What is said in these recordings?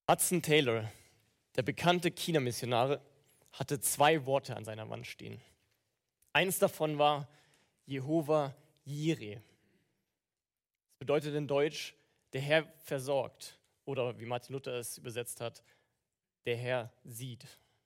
Hudson Taylor, der bekannte China-Missionar, hatte 2 Worte an seiner Wand stehen. Eins davon war Jehova Jireh. Das bedeutet in Deutsch, der Herr versorgt. Oder wie Martin Luther es übersetzt hat, der Herr sieht.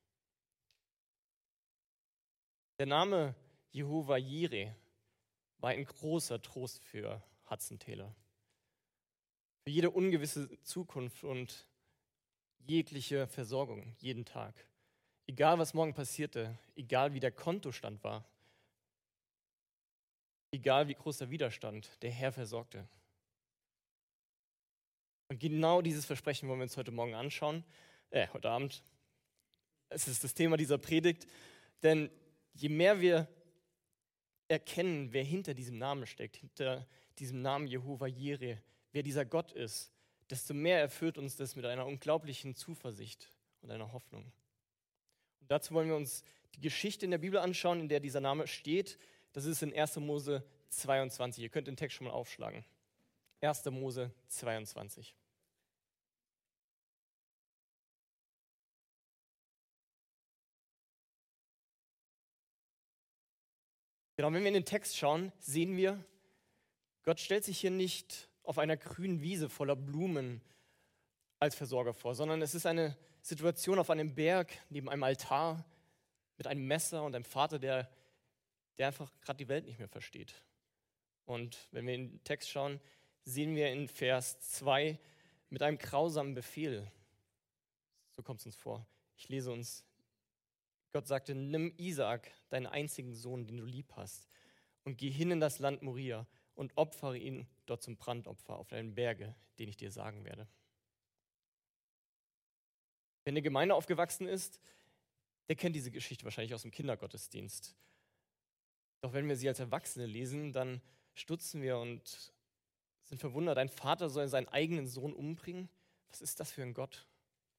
Der Name Jehova Jireh war ein großer Trost für Hudson Taylor. Für jede ungewisse Zukunft und jegliche Versorgung, jeden Tag. Egal, was morgen passierte, egal wie der Kontostand war, egal wie groß der Widerstand, der Herr versorgte. Und genau dieses Versprechen wollen wir uns heute Morgen anschauen, heute Abend. Es ist das Thema dieser Predigt, denn je mehr wir erkennen, wer hinter diesem Namen steckt, hinter diesem Namen Jehova Jireh, wer dieser Gott ist, desto mehr erfüllt uns das mit einer unglaublichen Zuversicht und einer Hoffnung. Und dazu wollen wir uns die Geschichte in der Bibel anschauen, in der dieser Name steht. Das ist in 1. Mose 22. Ihr könnt den Text schon mal aufschlagen. 1. Mose 22. Genau, wenn wir in den Text schauen, sehen wir, Gott stellt sich hier nicht auf einer grünen Wiese voller Blumen als Versorger vor, sondern es ist eine Situation auf einem Berg neben einem Altar mit einem Messer und einem Vater, der einfach gerade die Welt nicht mehr versteht. Und wenn wir in den Text schauen, sehen wir in Vers 2 mit einem grausamen Befehl. So kommt es uns vor. Ich lese uns. Gott sagte, nimm Isaak, deinen einzigen Sohn, den du lieb hast, und geh hin in das Land Moria und opfere ihn dort zum Brandopfer auf einem Berge, den ich dir sagen werde. Wenn eine Gemeinde aufgewachsen ist, der kennt diese Geschichte wahrscheinlich aus dem Kindergottesdienst. Doch wenn wir sie als Erwachsene lesen, dann stutzen wir und sind verwundert. Ein Vater soll seinen eigenen Sohn umbringen? Was ist das für ein Gott?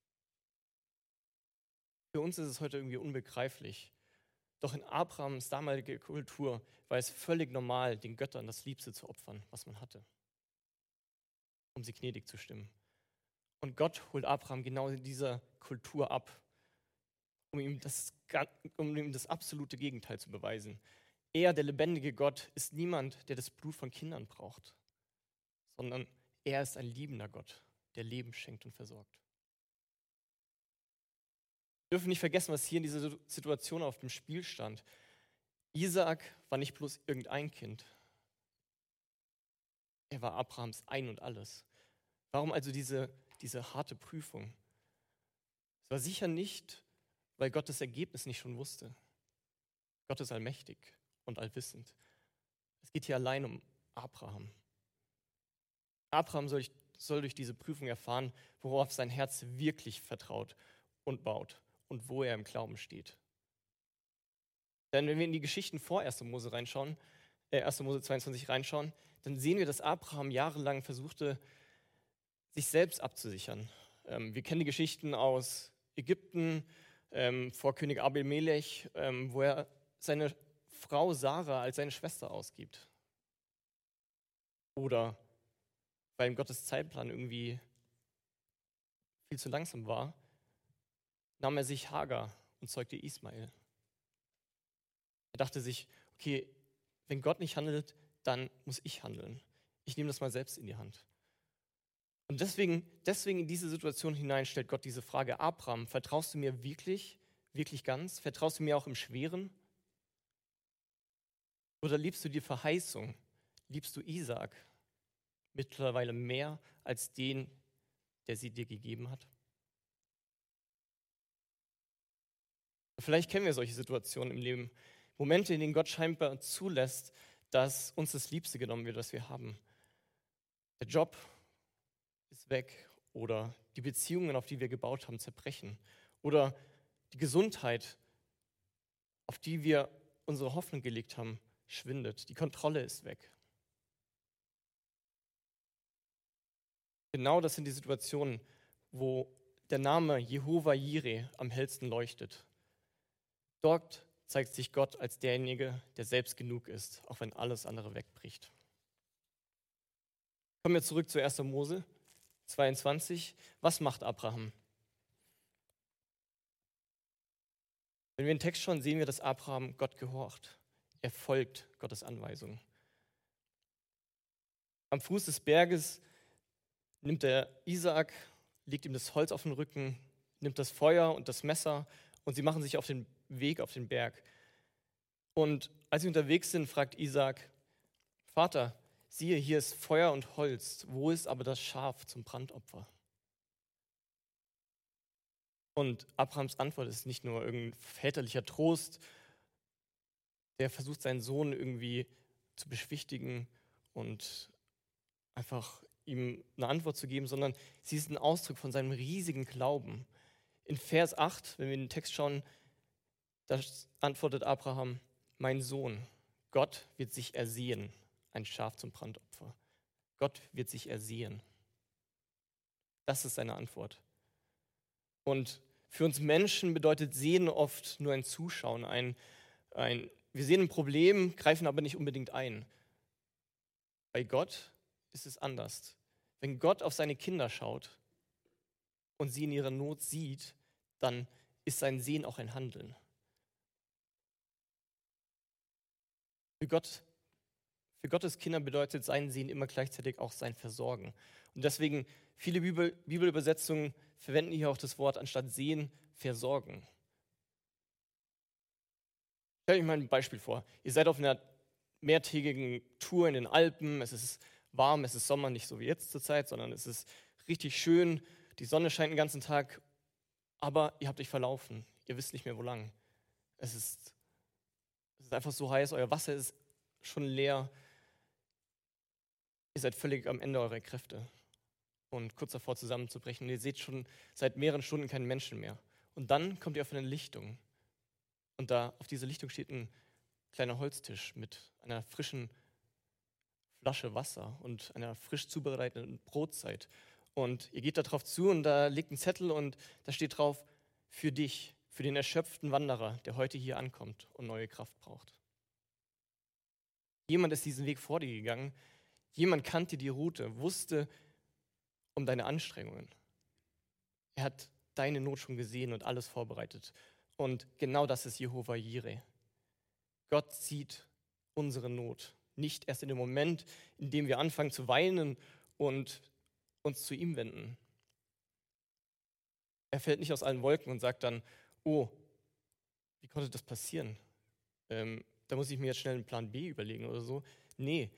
Für uns ist es heute irgendwie unbegreiflich. Doch in Abrahams damaliger Kultur war es völlig normal, den Göttern das Liebste zu opfern, was man hatte, um sie gnädig zu stimmen. Und Gott holt Abraham genau in dieser Kultur ab, um ihm das absolute Gegenteil zu beweisen. Er, der lebendige Gott, ist niemand, der das Blut von Kindern braucht, sondern er ist ein liebender Gott, der Leben schenkt und versorgt. Wir dürfen nicht vergessen, was hier in dieser Situation auf dem Spiel stand. Isaak war nicht bloß irgendein Kind. Er war Abrahams Ein und Alles. Warum also diese harte Prüfung? Es war sicher nicht, weil Gott das Ergebnis nicht schon wusste. Gott ist allmächtig und allwissend. Es geht hier allein um Abraham. Abraham soll durch diese Prüfung erfahren, worauf sein Herz wirklich vertraut und baut und wo er im Glauben steht. Denn wenn wir in die Geschichten vor 1. Mose 22 reinschauen, dann sehen wir, dass Abraham jahrelang versuchte, sich selbst abzusichern. Wir kennen die Geschichten aus Ägypten, vor König Abimelech, wo er seine Frau Sarah als seine Schwester ausgibt. Oder weil ihm Gottes Zeitplan irgendwie viel zu langsam war, nahm er sich Hagar und zeugte Ismael. Er dachte sich, okay, wenn Gott nicht handelt, dann muss ich handeln. Ich nehme das mal selbst in die Hand. Und deswegen in diese Situation hinein stellt Gott diese Frage: Abraham, vertraust du mir wirklich, wirklich ganz? Vertraust du mir auch im Schweren? Oder liebst du die Verheißung? Liebst du Isaak mittlerweile mehr als den, der sie dir gegeben hat? Vielleicht kennen wir solche Situationen im Leben. Momente, in denen Gott scheinbar zulässt, dass uns das Liebste genommen wird, was wir haben. Der Job ist weg oder die Beziehungen, auf die wir gebaut haben, zerbrechen. Oder die Gesundheit, auf die wir unsere Hoffnung gelegt haben, schwindet. Die Kontrolle ist weg. Genau das sind die Situationen, wo der Name Jehova Jireh am hellsten leuchtet. Dort zeigt sich Gott als derjenige, der selbst genug ist, auch wenn alles andere wegbricht. Kommen wir zurück zu 1. Mose. 22, was macht Abraham? Wenn wir den Text schauen, sehen wir, dass Abraham Gott gehorcht. Er folgt Gottes Anweisungen. Am Fuß des Berges nimmt er Isaak, legt ihm das Holz auf den Rücken, nimmt das Feuer und das Messer und sie machen sich auf den Weg auf den Berg. Und als sie unterwegs sind, fragt Isaak: Vater, siehe, hier ist Feuer und Holz, wo ist aber das Schaf zum Brandopfer? Und Abrahams Antwort ist nicht nur irgendein väterlicher Trost, der versucht, seinen Sohn irgendwie zu beschwichtigen und einfach ihm eine Antwort zu geben, sondern sie ist ein Ausdruck von seinem riesigen Glauben. In Vers 8, wenn wir in den Text schauen, da antwortet Abraham: Mein Sohn, Gott wird sich ersehen, ein Schaf zum Brandopfer. Gott wird sich ersehen. Das ist seine Antwort. Und für uns Menschen bedeutet Sehen oft nur ein Zuschauen. Wir sehen ein Problem, greifen aber nicht unbedingt ein. Bei Gott ist es anders. Wenn Gott auf seine Kinder schaut und sie in ihrer Not sieht, dann ist sein Sehen auch ein Handeln. Für Gottes Kinder bedeutet sein Sehen immer gleichzeitig auch sein Versorgen. Und deswegen, viele Bibelübersetzungen verwenden hier auch das Wort anstatt sehen, versorgen. Stellt euch mal ein Beispiel vor. Ihr seid auf einer mehrtägigen Tour in den Alpen, es ist warm, es ist Sommer, nicht so wie jetzt zur Zeit, sondern es ist richtig schön, die Sonne scheint den ganzen Tag, aber ihr habt euch verlaufen, ihr wisst nicht mehr, wo lang. Es ist einfach so heiß, euer Wasser ist schon leer, ihr seid völlig am Ende eurer Kräfte und kurz davor zusammenzubrechen. Ihr seht schon seit mehreren Stunden keinen Menschen mehr. Und dann kommt ihr auf eine Lichtung. Und da auf dieser Lichtung steht ein kleiner Holztisch mit einer frischen Flasche Wasser und einer frisch zubereiteten Brotzeit. Und ihr geht da drauf zu und da liegt ein Zettel und da steht drauf: Für dich, für den erschöpften Wanderer, der heute hier ankommt und neue Kraft braucht. Jemand ist diesen Weg vor dir gegangen, jemand kannte die Route, wusste um deine Anstrengungen. Er hat deine Not schon gesehen und alles vorbereitet. Und genau das ist Jehova Jireh. Gott sieht unsere Not. Nicht erst in dem Moment, in dem wir anfangen zu weinen und uns zu ihm wenden. Er fällt nicht aus allen Wolken und sagt dann: Oh, wie konnte das passieren? Da muss ich mir jetzt schnell einen Plan B überlegen oder so. Nee,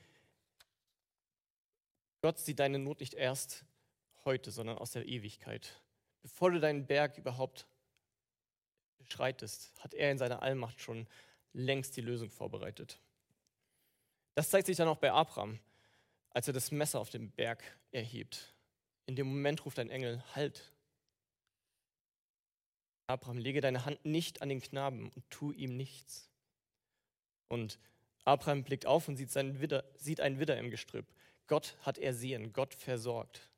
Gott sieht deine Not nicht erst heute, sondern aus der Ewigkeit. Bevor du deinen Berg überhaupt beschreitest, hat er in seiner Allmacht schon längst die Lösung vorbereitet. Das zeigt sich dann auch bei Abraham, als er das Messer auf dem Berg erhebt. In dem Moment ruft ein Engel: Halt! Abraham, lege deine Hand nicht an den Knaben und tu ihm nichts. Und Abraham blickt auf und sieht einen Widder im Gestrüpp. Gott hat ersehen, Gott versorgt.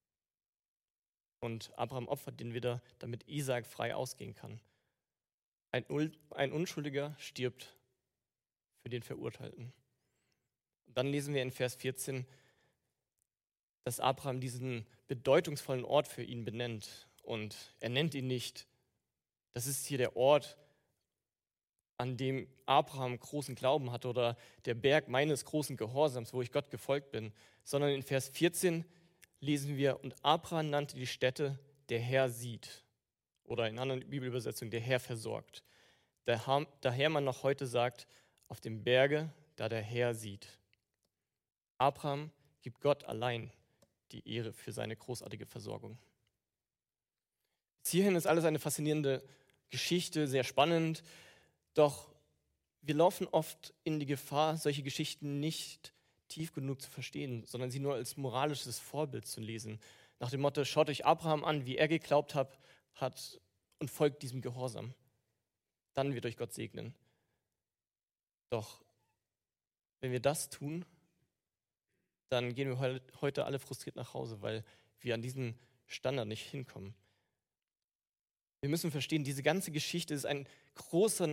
Und Abraham opfert den Widder, damit Isaak frei ausgehen kann. Ein Unschuldiger stirbt für den Verurteilten. Und dann lesen wir in Vers 14, dass Abraham diesen bedeutungsvollen Ort für ihn benennt. Und er nennt ihn nicht: Das ist hier der Ort, an dem Abraham großen Glauben hatte, oder der Berg meines großen Gehorsams, wo ich Gott gefolgt bin, sondern in Vers 14 lesen wir: Und Abraham nannte die Stätte, der Herr sieht. Oder in anderen Bibelübersetzungen, der Herr versorgt. Daher man noch heute sagt: Auf dem Berge, da der Herr sieht. Abraham gibt Gott allein die Ehre für seine großartige Versorgung. Bis hierhin ist alles eine faszinierende Geschichte, sehr spannend. Doch wir laufen oft in die Gefahr, solche Geschichten nicht tief genug zu verstehen, sondern sie nur als moralisches Vorbild zu lesen. Nach dem Motto: Schaut euch Abraham an, wie er geglaubt hat und folgt diesem Gehorsam. Dann wird euch Gott segnen. Doch wenn wir das tun, dann gehen wir heute alle frustriert nach Hause, weil wir an diesen Standard nicht hinkommen. Wir müssen verstehen, diese ganze Geschichte ist ein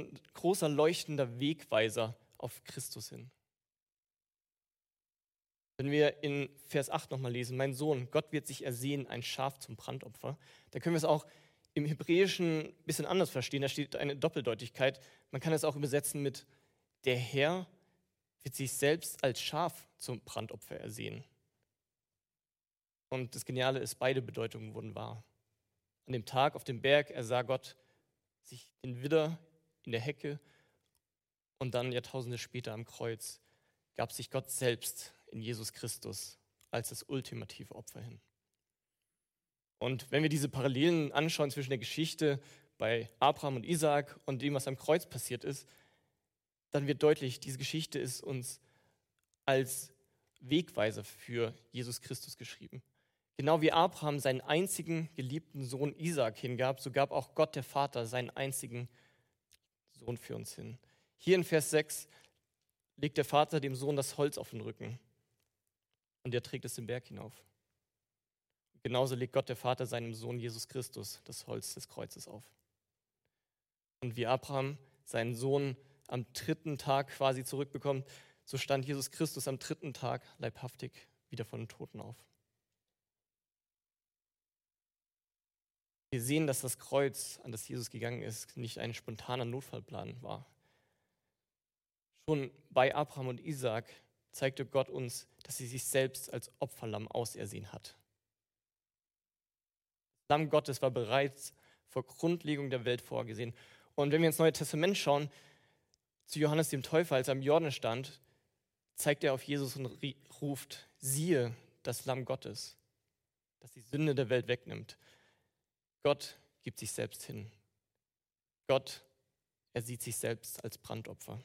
großer leuchtender Wegweiser auf Christus hin. Wenn wir in Vers 8 nochmal lesen, mein Sohn, Gott wird sich ersehen, ein Schaf zum Brandopfer, da können wir es auch im Hebräischen ein bisschen anders verstehen. Da steht eine Doppeldeutigkeit. Man kann es auch übersetzen mit, der Herr wird sich selbst als Schaf zum Brandopfer ersehen. Und das Geniale ist, beide Bedeutungen wurden wahr. An dem Tag auf dem Berg ersah Gott sich den Widder in der Hecke und dann Jahrtausende später am Kreuz gab sich Gott selbst in Jesus Christus als das ultimative Opfer hin. Und wenn wir diese Parallelen anschauen zwischen der Geschichte bei Abraham und Isaak und dem, was am Kreuz passiert ist, dann wird deutlich, diese Geschichte ist uns als Wegweiser für Jesus Christus geschrieben. Genau wie Abraham seinen einzigen geliebten Sohn Isaak hingab, so gab auch Gott der Vater seinen einzigen Sohn für uns hin. Hier in Vers 6 legt der Vater dem Sohn das Holz auf den Rücken und er trägt es den Berg hinauf. Genauso legt Gott der Vater seinem Sohn Jesus Christus das Holz des Kreuzes auf. Und wie Abraham seinen Sohn am 3. Tag quasi zurückbekommt, so stand Jesus Christus am 3. Tag leibhaftig wieder von den Toten auf. Wir sehen, dass das Kreuz, an das Jesus gegangen ist, nicht ein spontaner Notfallplan war. Schon bei Abraham und Isaak zeigte Gott uns, dass er sich selbst als Opferlamm ausersehen hat. Das Lamm Gottes war bereits vor Grundlegung der Welt vorgesehen. Und wenn wir ins Neue Testament schauen, zu Johannes dem Täufer, als er am Jordan stand, zeigt er auf Jesus und ruft, siehe das Lamm Gottes, das die Sünde der Welt wegnimmt. Gott gibt sich selbst hin. Gott, er sieht sich selbst als Brandopfer.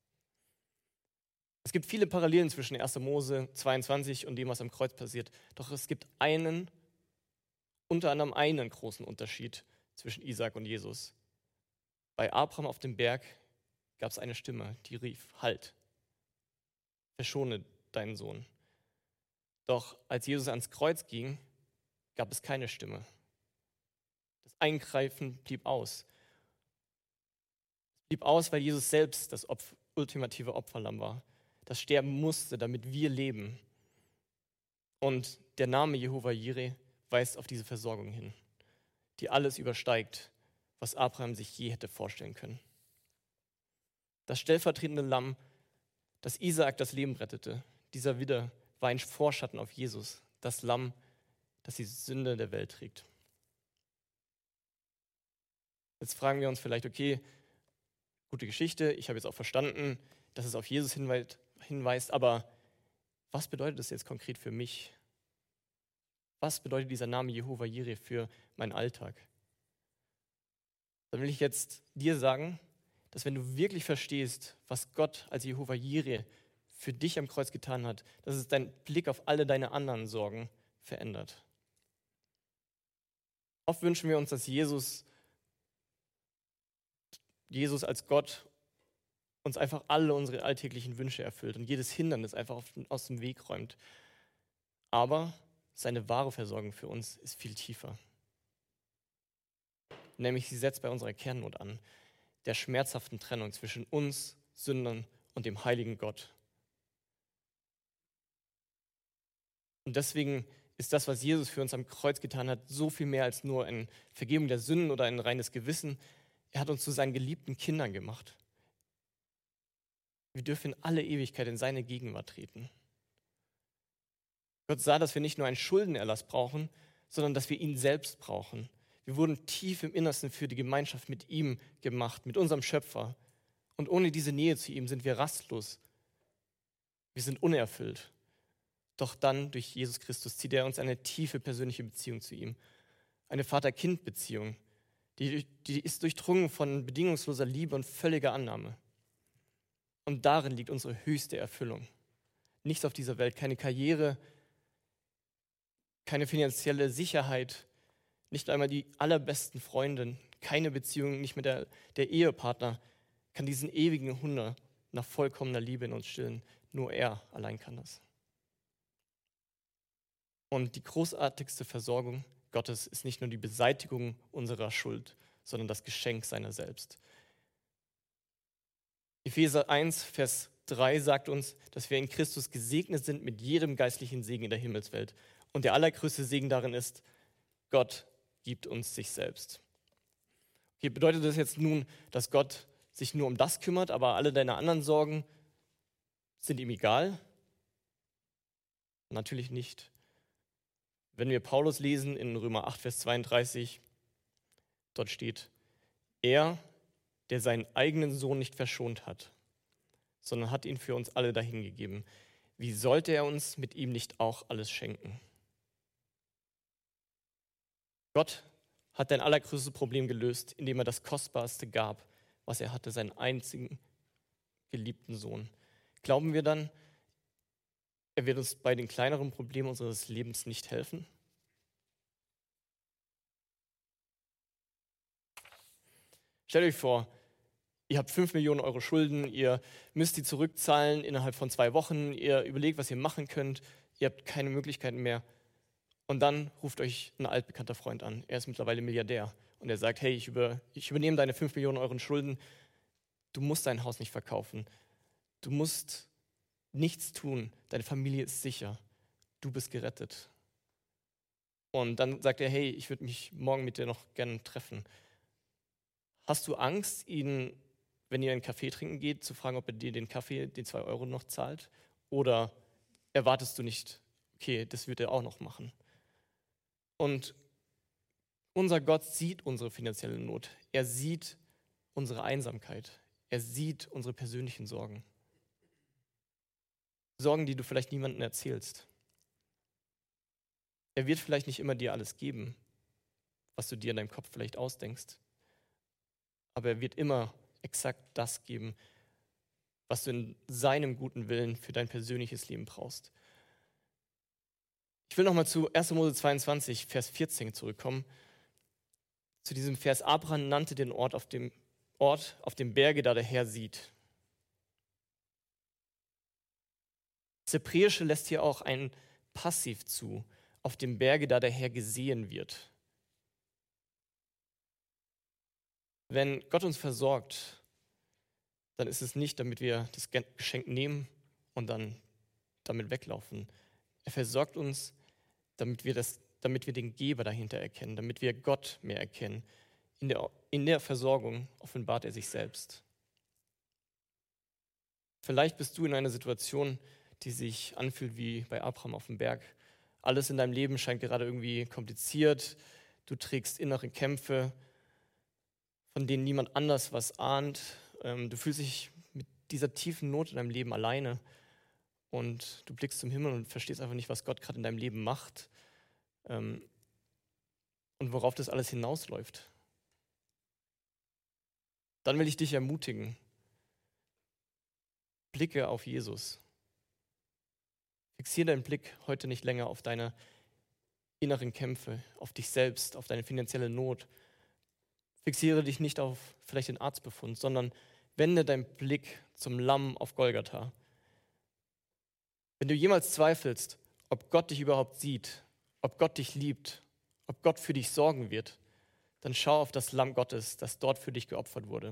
Es gibt viele Parallelen zwischen 1. Mose 22 und dem, was am Kreuz passiert. Doch es gibt unter anderem einen großen Unterschied zwischen Isaak und Jesus. Bei Abraham auf dem Berg gab es eine Stimme, die rief, halt, verschone deinen Sohn. Doch als Jesus ans Kreuz ging, gab es keine Stimme. Das Eingreifen blieb aus. Es blieb aus, weil Jesus selbst das ultimative Opferlamm war, das sterben musste, damit wir leben. Und der Name Jehova Jireh weist auf diese Versorgung hin, die alles übersteigt, was Abraham sich je hätte vorstellen können. Das stellvertretende Lamm, das Isaak das Leben rettete, dieser Widder, war ein Vorschatten auf Jesus, das Lamm, das die Sünde der Welt trägt. Jetzt fragen wir uns vielleicht, okay, gute Geschichte, ich habe jetzt auch verstanden, dass es auf Jesus hinweist, aber was bedeutet das jetzt konkret für mich? Was bedeutet dieser Name Jehova Jireh für meinen Alltag? Dann will ich jetzt dir sagen, dass wenn du wirklich verstehst, was Gott als Jehova Jireh für dich am Kreuz getan hat, dass es deinen Blick auf alle deine anderen Sorgen verändert. Oft wünschen wir uns, dass Jesus als Gott uns einfach alle unsere alltäglichen Wünsche erfüllt und jedes Hindernis einfach aus dem Weg räumt. Aber seine wahre Versorgung für uns ist viel tiefer. Nämlich sie setzt bei unserer Kernnot an, der schmerzhaften Trennung zwischen uns, Sündern und dem heiligen Gott. Und deswegen ist das, was Jesus für uns am Kreuz getan hat, so viel mehr als nur eine Vergebung der Sünden oder ein reines Gewissen. Er hat uns zu seinen geliebten Kindern gemacht. Wir dürfen in alle Ewigkeit in seine Gegenwart treten. Gott sah, dass wir nicht nur einen Schuldenerlass brauchen, sondern dass wir ihn selbst brauchen. Wir wurden tief im Innersten für die Gemeinschaft mit ihm gemacht, mit unserem Schöpfer. Und ohne diese Nähe zu ihm sind wir rastlos. Wir sind unerfüllt. Doch dann, durch Jesus Christus, zieht er uns eine tiefe persönliche Beziehung zu ihm. Eine Vater-Kind-Beziehung, die ist durchdrungen von bedingungsloser Liebe und völliger Annahme. Und darin liegt unsere höchste Erfüllung. Nichts auf dieser Welt, keine Karriere, keine finanzielle Sicherheit, nicht einmal die allerbesten Freunde, keine Beziehung, nicht mit der Ehepartner, kann diesen ewigen Hunger nach vollkommener Liebe in uns stillen. Nur er allein kann das. Und die großartigste Versorgung Gottes ist nicht nur die Beseitigung unserer Schuld, sondern das Geschenk seiner selbst. Epheser 1, Vers 3 sagt uns, dass wir in Christus gesegnet sind mit jedem geistlichen Segen in der Himmelswelt. Und der allergrößte Segen darin ist, Gott gibt uns sich selbst. Okay, bedeutet das jetzt nun, dass Gott sich nur um das kümmert, aber alle deine anderen Sorgen sind ihm egal? Natürlich nicht. Wenn wir Paulus lesen in Römer 8, Vers 32, dort steht, er, der seinen eigenen Sohn nicht verschont hat, sondern hat ihn für uns alle dahingegeben. Wie sollte er uns mit ihm nicht auch alles schenken? Gott hat dein allergrößtes Problem gelöst, indem er das Kostbarste gab, was er hatte, seinen einzigen geliebten Sohn. Glauben wir dann, er wird uns bei den kleineren Problemen unseres Lebens nicht helfen? Stellt euch vor, ihr habt 5 Millionen Euro Schulden, ihr müsst die zurückzahlen innerhalb von 2 Wochen, ihr überlegt, was ihr machen könnt, ihr habt keine Möglichkeiten mehr. Und dann ruft euch ein altbekannter Freund an, er ist mittlerweile Milliardär. Und er sagt, hey, ich übernehme deine 5 Millionen Euro Schulden, du musst dein Haus nicht verkaufen, du musst nichts tun, deine Familie ist sicher, du bist gerettet. Und dann sagt er, hey, ich würde mich morgen mit dir noch gerne treffen. Hast du Angst, ihn, wenn ihr einen Kaffee trinken geht, zu fragen, ob er dir den Kaffee, die 2 Euro noch zahlt? Oder erwartest du nicht, okay, das wird er auch noch machen? Und unser Gott sieht unsere finanzielle Not. Er sieht unsere Einsamkeit. Er sieht unsere persönlichen Sorgen. Sorgen, die du vielleicht niemandem erzählst. Er wird vielleicht nicht immer dir alles geben, was du dir in deinem Kopf vielleicht ausdenkst. Aber er wird immer exakt das geben, was du in seinem guten Willen für dein persönliches Leben brauchst. Ich will nochmal zu 1. Mose 22, Vers 14 zurückkommen. Zu diesem Vers, Abraham nannte den Ort auf dem Berge, da der Herr sieht. Das Hebräische lässt hier auch ein Passiv zu, auf dem Berge, da der Herr gesehen wird. Wenn Gott uns versorgt, dann ist es nicht, damit wir das Geschenk nehmen und dann damit weglaufen. Er versorgt uns, damit wir den Geber dahinter erkennen, damit wir Gott mehr erkennen. In der Versorgung offenbart er sich selbst. Vielleicht bist du in einer Situation, die sich anfühlt wie bei Abraham auf dem Berg. Alles in deinem Leben scheint gerade irgendwie kompliziert. Du trägst innere Kämpfe, von denen niemand anders was ahnt. Du fühlst dich mit dieser tiefen Not in deinem Leben alleine. Und du blickst zum Himmel und verstehst einfach nicht, was Gott gerade in deinem Leben macht. Und worauf das alles hinausläuft. Dann will ich dich ermutigen. Blicke auf Jesus. Fixiere deinen Blick heute nicht länger auf deine inneren Kämpfe, auf dich selbst, auf deine finanzielle Not. Fixiere dich nicht auf vielleicht den Arztbefund, sondern wende deinen Blick zum Lamm auf Golgatha. Wenn du jemals zweifelst, ob Gott dich überhaupt sieht, ob Gott dich liebt, ob Gott für dich sorgen wird, dann schau auf das Lamm Gottes, das dort für dich geopfert wurde.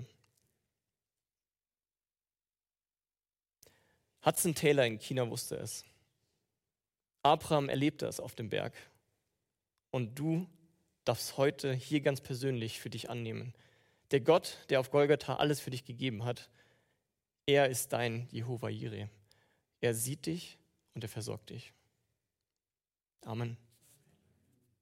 Hudson Taylor in China wusste es. Abraham erlebte es auf dem Berg. Und du darfst heute hier ganz persönlich für dich annehmen. Der Gott, der auf Golgatha alles für dich gegeben hat, er ist dein Jehova Jireh. Er sieht dich und er versorgt dich. Amen.